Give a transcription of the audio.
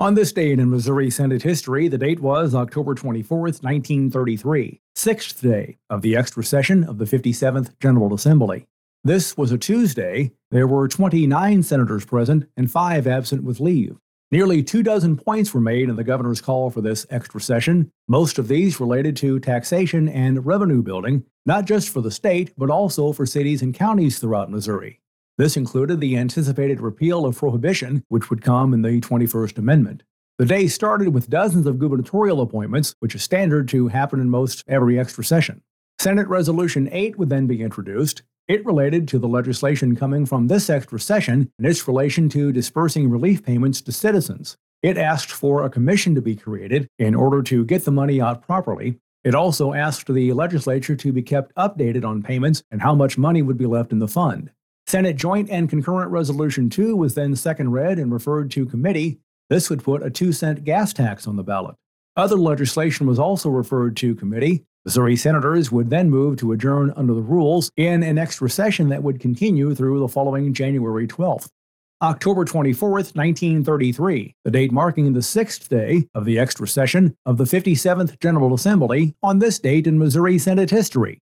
On this date in Missouri Senate history, the date was October 24th, 1933, sixth day of the extra session of the 57th General Assembly. This was a Tuesday. There were 29 senators present and 5 absent with leave. Nearly 24 points were made in the governor's call for this extra session, most of these related to taxation and revenue building, not just for the state, but also for cities and counties throughout Missouri. This included the anticipated repeal of prohibition, which would come in the 21st Amendment. The day started with dozens of gubernatorial appointments, which is standard to happen in most every extra session. Senate Resolution 8 would then be introduced. It related to the legislation coming from this extra session and its relation to dispersing relief payments to citizens. It asked for a commission to be created in order to get the money out properly. It also asked the legislature to be kept updated on payments and how much money would be left in the fund. Senate Joint and Concurrent Resolution 2 was then second read and referred to committee. This would put a 2-cent gas tax on the ballot. Other legislation was also referred to committee. Missouri senators would then move to adjourn under the rules in an extra session that would continue through the following January 12th. October 24th, 1933, the date marking the sixth day of the extra session of the 57th General Assembly on this date in Missouri Senate history.